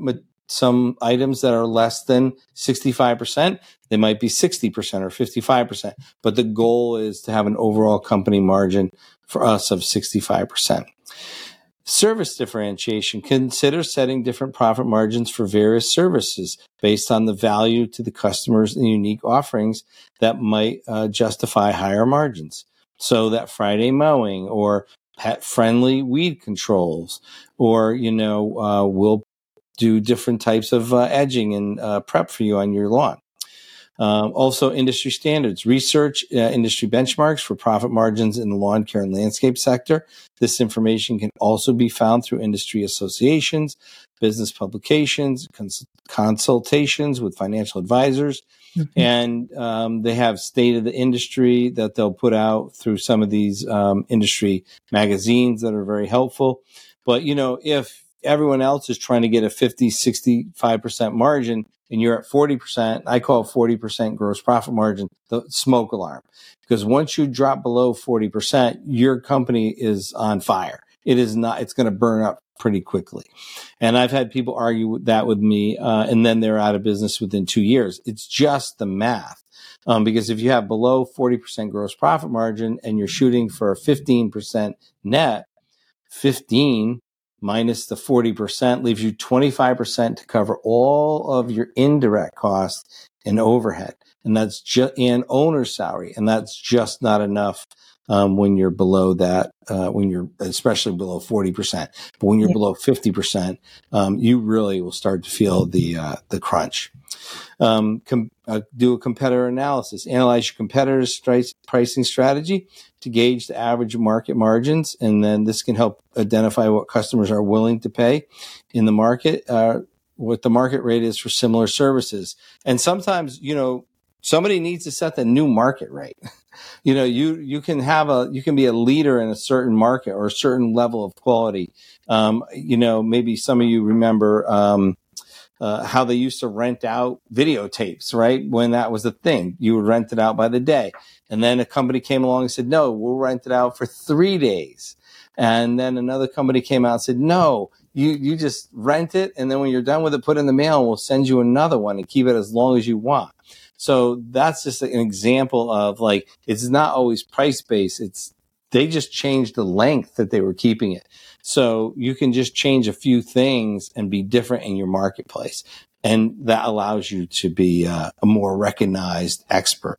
items that are less than 65%. They might be 60% or 55%. But the goal is to have an overall company margin for us of 65%. Service differentiation. Consider setting different profit margins for various services based on the value to the customers and unique offerings that might justify higher margins. So that Friday mowing or pet-friendly weed controls, or, we'll do different types of edging and prep for you on your lawn. Also, industry standards. Research industry benchmarks for profit margins in the lawn care and landscape sector. This information can also be found through industry associations, business publications, consultations with financial advisors. Mm-hmm. And they have state of the industry that they'll put out through some of these industry magazines that are very helpful. But, if everyone else is trying to get a 50, 65% margin and you're at 40%, I call it 40% gross profit margin, the smoke alarm. Because once you drop below 40%, your company is on fire. It is not, it's going to burn up pretty quickly. And I've had people argue that with me, and then they're out of business within 2 years. It's just the math. Because if you have below 40% gross profit margin and you're shooting for a 15% net, 15 minus the 40% leaves you 25% to cover all of your indirect costs and overhead. And that's just an owner's salary. And that's just not enough when you're below that, when you're especially below 40%. But when you're below 50%, you really will start to feel the crunch. Do a competitor analysis. Analyze your competitors' pricing strategy to gauge the average market margins, and then this can help identify what customers are willing to pay in the market, what the market rate is for similar services. And sometimes, somebody needs to set the new market rate. You can be a leader in a certain market or a certain level of quality. Maybe some of you remember how they used to rent out videotapes, right? When that was a thing, you would rent it out by the day. And then a company came along and said, no, we'll rent it out for 3 days. And then another company came out and said, no, you just rent it. And then when you're done with it, put it in the mail and we'll send you another one and keep it as long as you want. So that's just an example of it's not always price based. They just changed the length that they were keeping it. So you can just change a few things and be different in your marketplace. And that allows you to be a more recognized expert.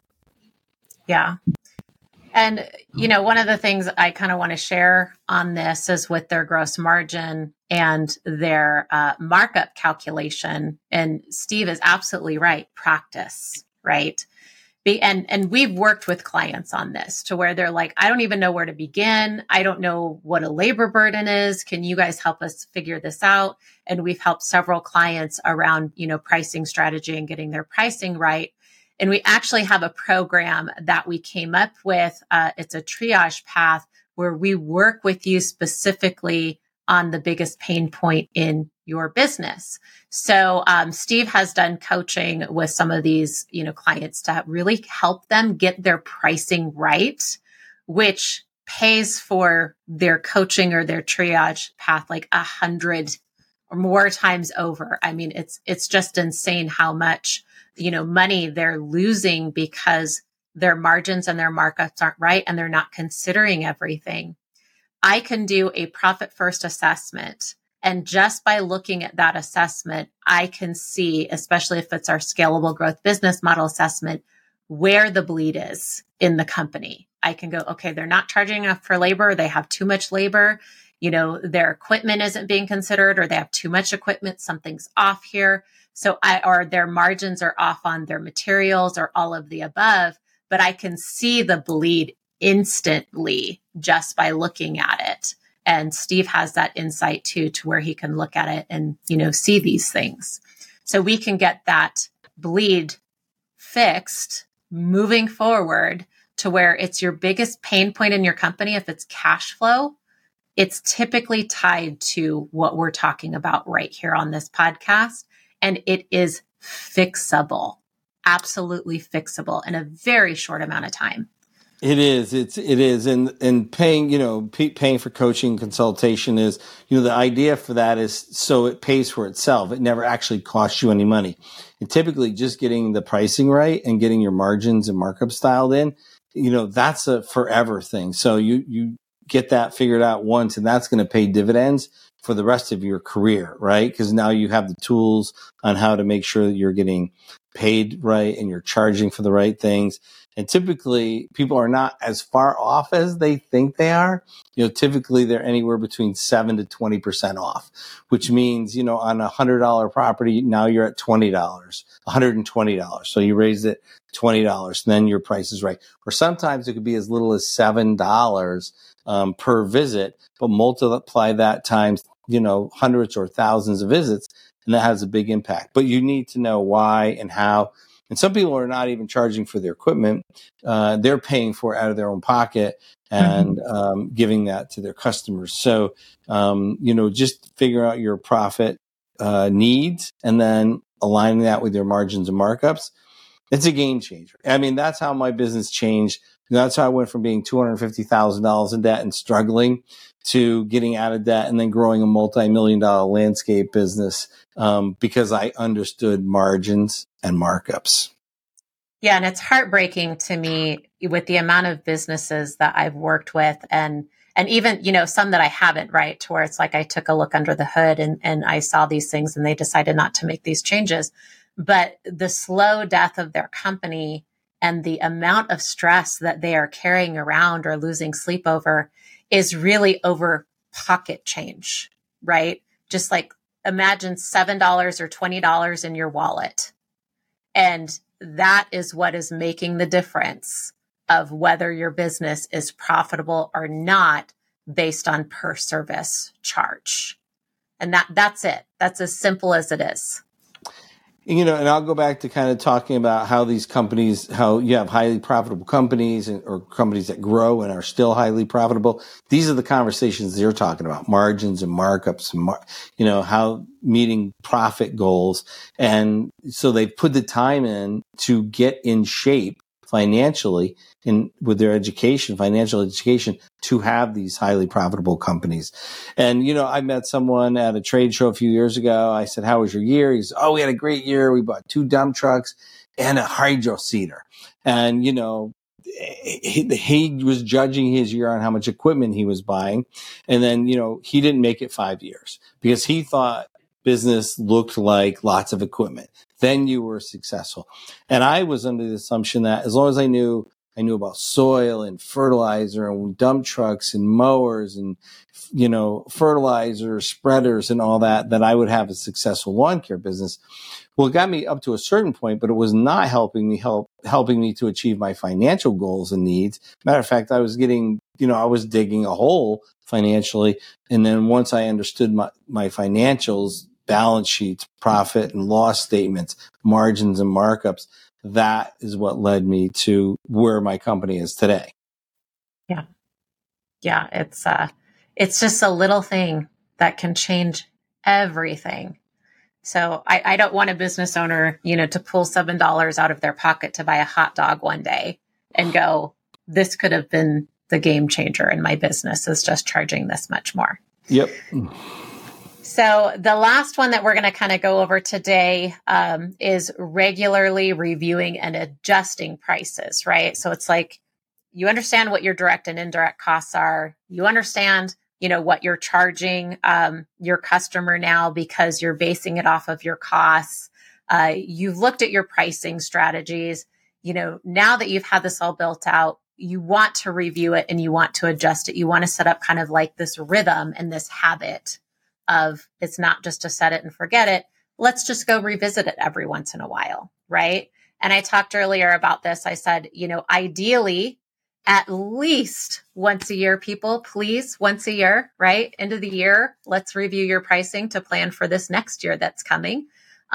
Yeah. And, one of the things I kind of want to share on this is with their gross margin and their markup calculation. And Steve is absolutely right. Practice, right? And we've worked with clients on this to where they're like, I don't even know where to begin. I don't know what a labor burden is. Can you guys help us figure this out? And we've helped several clients around, pricing strategy and getting their pricing right. And we actually have a program that we came up with. It's a triage path where we work with you specifically on the biggest pain point in your business. So Steve has done coaching with some of these, clients to really help them get their pricing right, which pays for their coaching or their triage path 100 or more times over. I mean, it's just insane how much, money they're losing because their margins and their markups aren't right and they're not considering everything. I can do a profit first assessment And just by looking at that assessment, I can see, especially if it's our scalable growth business model assessment, where the bleed is in the company. I can go, okay, they're not charging enough for labor. They have too much labor. Their equipment isn't being considered, or they have too much equipment. Something's off here. Or their margins are off on their materials, or all of the above. But I can see the bleed instantly just by looking at it. And Steve has that insight too, to where he can look at it and, see these things. So we can get that bleed fixed moving forward to where it's your biggest pain point in your company. If it's cash flow, it's typically tied to what we're talking about right here on this podcast. And it is fixable, absolutely fixable in a very short amount of time. It is. It is. And paying, paying for coaching consultation is, the idea for that is so it pays for itself. It never actually costs you any money. And typically just getting the pricing right and getting your margins and markups dialed in, that's a forever thing. So you get that figured out once, and that's going to pay dividends for the rest of your career, right? Because now you have the tools on how to make sure that you're getting paid right and you're charging for the right things. And typically people are not as far off as they think they are. Typically they're anywhere between 7 to 20% off, which means, on a $100 property, now you're at $20, $120. So you raised it $20, and then your price is right. Or sometimes it could be as little as $7 per visit, but multiply that times, hundreds or thousands of visits, and that has a big impact. But you need to know why and how. And some people are not even charging for their equipment. They're paying for it out of their own pocket and giving that to their customers. So, just figure out your profit needs and then aligning that with your margins and markups. It's a game changer. I mean, that's how my business changed. That's how I went from being $250,000 in debt and struggling to getting out of debt and then growing a multi-million-dollar landscape business because I understood margins and markups. Yeah, and it's heartbreaking to me with the amount of businesses that I've worked with and even, some that I haven't, right? To where it's like I took a look under the hood and I saw these things and they decided not to make these changes. But the slow death of their company and the amount of stress that they are carrying around or losing sleep over is really over pocket change, right? Just like imagine $7 or $20 in your wallet. And that is what is making the difference of whether your business is profitable or not based on per service charge. And that's it. That's as simple as it is. And I'll go back to kind of talking about how these companies, how you have highly profitable companies or companies that grow and are still highly profitable. These are the conversations you're talking about, margins and markups, and how meeting profit goals. And so they put the time in to get in shape financially and with their financial education to have these highly profitable companies. And, I met someone at a trade show a few years ago. I said, how was your year? He said, we had a great year. We bought 2 dump trucks and a hydro seeder. And, he was judging his year on how much equipment he was buying. And then, he didn't make it 5 years because he thought business looked like lots of equipment. Then you were successful. And I was under the assumption that as long as I knew about soil and fertilizer and dump trucks and mowers and, fertilizer spreaders and all that I would have a successful lawn care business. Well, it got me up to a certain point, but it was not helping me to achieve my financial goals and needs. Matter of fact, I was getting, I was digging a hole financially. And then once I understood my financials, balance sheets, profit and loss statements, margins and markups, that is what led me to where my company is today. Yeah. Yeah. It's just a little thing that can change everything. So I don't want a business owner, to pull $7 out of their pocket to buy a hot dog one day and go, this could have been the game changer in my business, is just charging this much more. Yep. So the last one that we're going to kind of go over today is regularly reviewing and adjusting prices, right? So it's like you understand what your direct and indirect costs are. You understand, what you're charging your customer now because you're basing it off of your costs. You've looked at your pricing strategies. Now that you've had this all built out, you want to review it and you want to adjust it. You want to set up kind of like this rhythm and this habit of, it's not just to set it and forget it. Let's just go revisit it every once in a while, right? And I talked earlier about this. I said, ideally, at least once a year, people, please, once a year, right? End of the year, let's review your pricing to plan for this next year that's coming.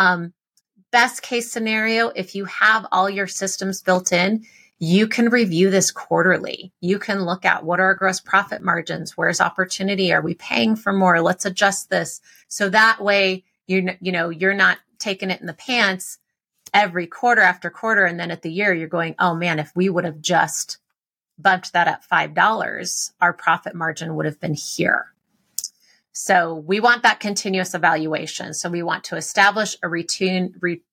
Best case scenario, if you have all your systems built in, you can review this quarterly. You can look at what are our gross profit margins? Where's opportunity? Are we paying for more? Let's adjust this. So that way, you're not taking it in the pants every quarter after quarter. And then at the year, you're going, oh man, if we would have just bumped that up $5, our profit margin would have been here. So we want that continuous evaluation. So we want to establish a routine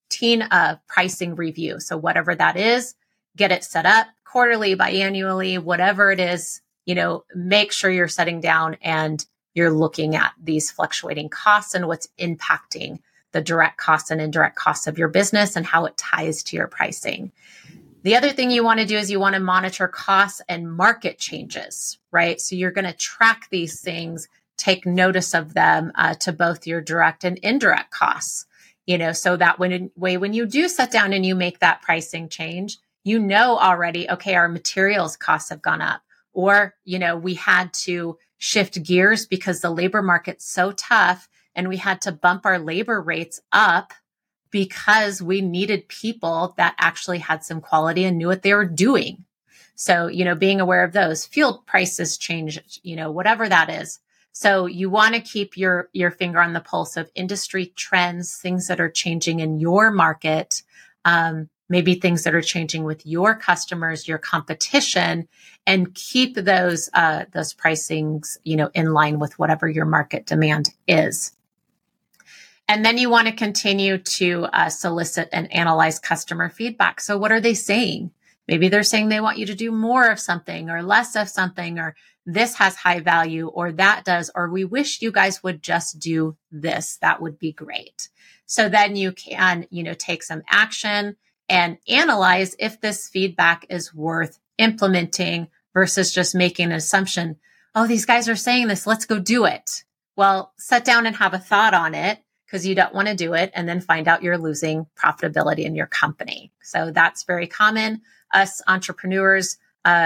of pricing review. So whatever that is, get it set up quarterly, biannually, whatever it is, make sure you're setting down and you're looking at these fluctuating costs and what's impacting the direct costs and indirect costs of your business and how it ties to your pricing. The other thing you want to do is you want to monitor costs and market changes, right? So you're going to track these things, take notice of them to both your direct and indirect costs, so that when you do sit down and you make that pricing change, already, okay, our materials costs have gone up, or, we had to shift gears because the labor market's so tough and we had to bump our labor rates up because we needed people that actually had some quality and knew what they were doing. So, being aware of those. Fuel prices change, whatever that is. So you want to keep your finger on the pulse of industry trends, things that are changing in your market, maybe things that are changing with your customers, your competition, and keep those pricings, in line with whatever your market demand is. And then you want to continue to solicit and analyze customer feedback. So what are they saying? Maybe they're saying they want you to do more of something or less of something, or this has high value, or that does, or we wish you guys would just do this. That would be great. So then you can, take some action and analyze if this feedback is worth implementing versus just making an assumption. Oh, these guys are saying this. Let's go do it. Well, sit down and have a thought on it, because you don't want to do it and then find out you're losing profitability in your company. So that's very common. Us entrepreneurs,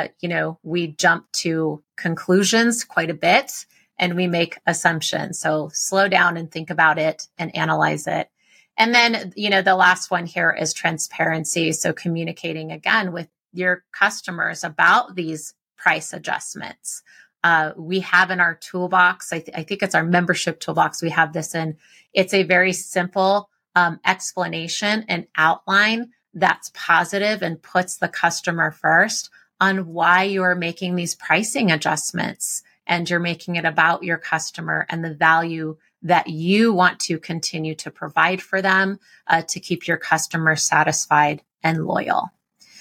we jump to conclusions quite a bit and we make assumptions. So slow down and think about it and analyze it. And then, the last one here is transparency. So communicating again with your customers about these price adjustments. We have in our toolbox, I think it's our membership toolbox, we have this in. It's a very simple explanation and outline that's positive and puts the customer first on why you're making these pricing adjustments. And you're making it about your customer and the value that you want to continue to provide for them to keep your customers satisfied and loyal.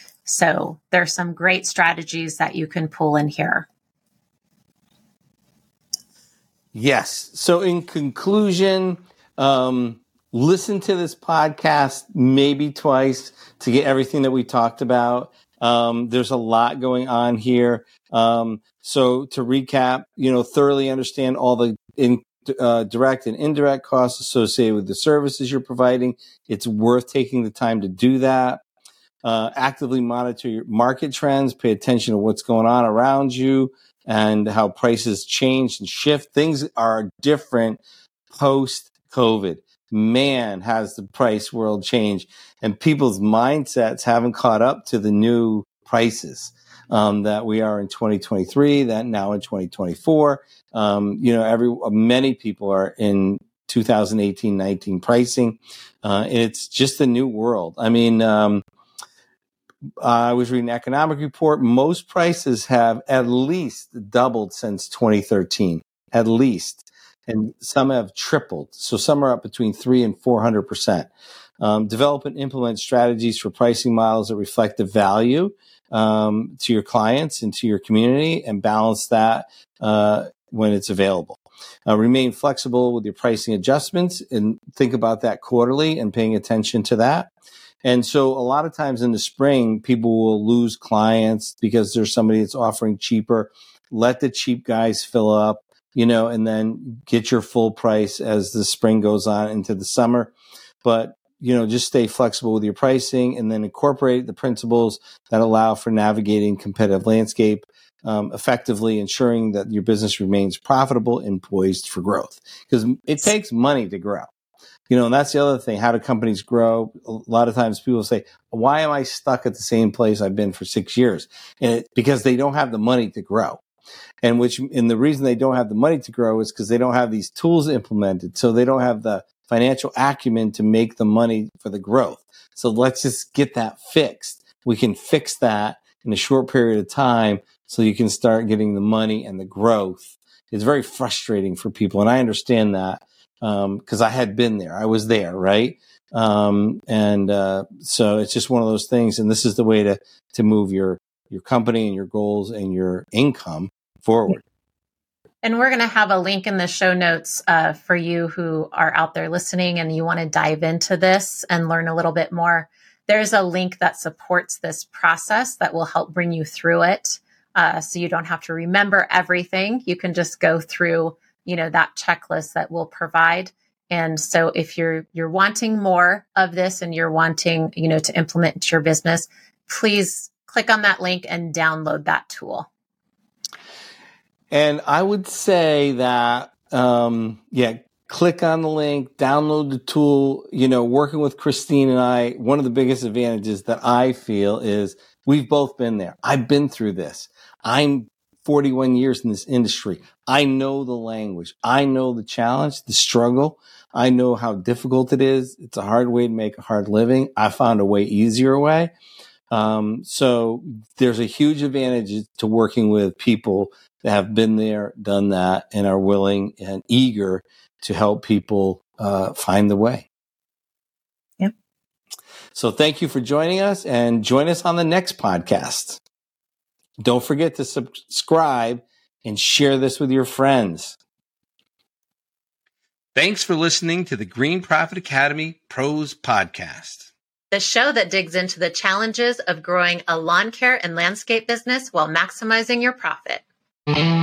So there's some great strategies that you can pull in here. Yes. So in conclusion, listen to this podcast maybe twice to get everything that we talked about. There's a lot going on here. So to recap, thoroughly understand all the direct and indirect costs associated with the services you're providing. It's worth taking the time to do that. Actively monitor your market trends. Pay attention to what's going on around you and how prices change and shift. Things are different post-COVID. Man, has the price world changed, and people's mindsets haven't caught up to the new prices that we are in 2023, that now in 2024. Many people are in 2018-19 pricing. It's just a new world. I mean, I was reading an economic report. Most prices have at least doubled since 2013, at least. And some have tripled. So some are up between 300% and 400%. Develop and implement strategies for pricing models that reflect the value to your clients and to your community, and balance that when it's available. Remain flexible with your pricing adjustments and think about that quarterly and paying attention to that. And so a lot of times in the spring, people will lose clients because there's somebody that's offering cheaper. Let the cheap guys fill up, and then get your full price as the spring goes on into the summer. But, just stay flexible with your pricing and then incorporate the principles that allow for navigating competitive landscape, effectively ensuring that your business remains profitable and poised for growth. Because it takes money to grow. And that's the other thing. How do companies grow? A lot of times people say, why am I stuck at the same place I've been for 6 years? And because they don't have the money to grow. And the reason they don't have the money to grow is because they don't have these tools implemented. So they don't have the financial acumen to make the money for the growth. So let's just get that fixed. We can fix that in a short period of time so you can start getting the money and the growth. It's very frustrating for people. And I understand that. Because I had been there. I was there, right? So it's just one of those things. And this is the way to move your company and your goals and your income forward. And we're going to have a link in the show notes for you who are out there listening and you want to dive into this and learn a little bit more. There's a link that supports this process that will help bring you through it. So you don't have to remember everything. You can just go through that checklist that we'll provide. And so if you're wanting more of this and you're wanting, to implement into your business, please click on that link and download that tool. And I would say that, click on the link, download the tool. Working with Christine and I, one of the biggest advantages that I feel is we've both been there. I've been through this. I'm 41 years in this industry. I know the language. I know the challenge, the struggle. I know how difficult it is. It's a hard way to make a hard living. I found a way easier way. So there's a huge advantage to working with people that have been there, done that, and are willing and eager to help people find the way. Yep. So thank you for joining us, and join us on the next podcast. Don't forget to subscribe and share this with your friends. Thanks for listening to the Green Profit Academy Pros Podcast, the show that digs into the challenges of growing a lawn care and landscape business while maximizing your profit.